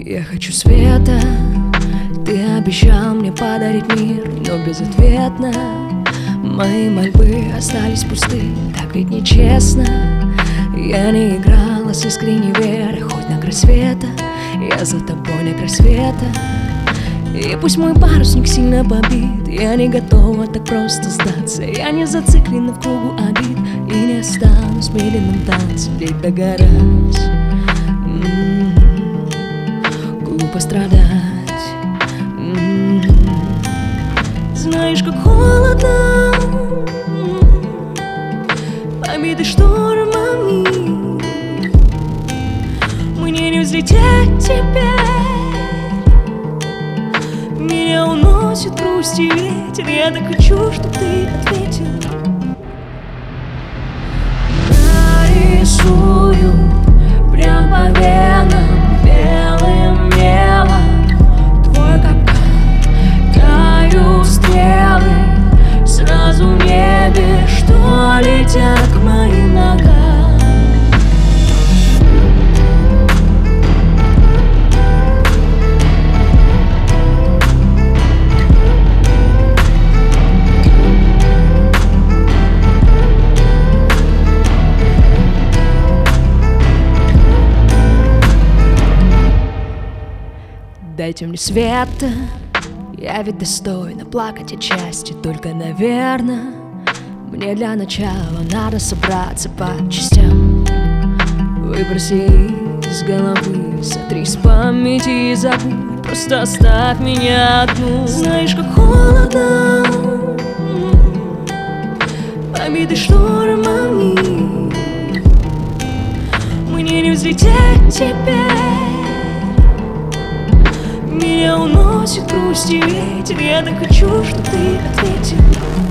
Я хочу света, ты обещал мне подарить мир, но безответно мои мольбы остались пусты. Так ведь нечестно. Я не играла с искренней верой, хоть на край света я за тобой на край света. И пусть мой парусник сильно побит, я не готова так просто сдаться. Я не зациклена в кругу обид и не останусь в медленном танце, ведь догорать глупо страдать. Знаешь, как холодно побиты штормами. Мне не взлететь теперь, меня уносит грусть и ветер. Я так хочу, чтоб ты ответил. Нарисую прям по венам белым мелом твой капкан. Даю стрелы сразу в небе, что летят к моим ногам. Дайте мне света, я ведь достойна плакать отчасти. Только, наверное, мне для начала надо собраться по частям. Выброси из головы, сотри с памяти и забудь. Просто оставь меня одну. Знаешь, как холодно побиты штормами. Мне не взлететь теперь, меня уносит грусть и ветер. Я так хочу, чтоб ты ответил.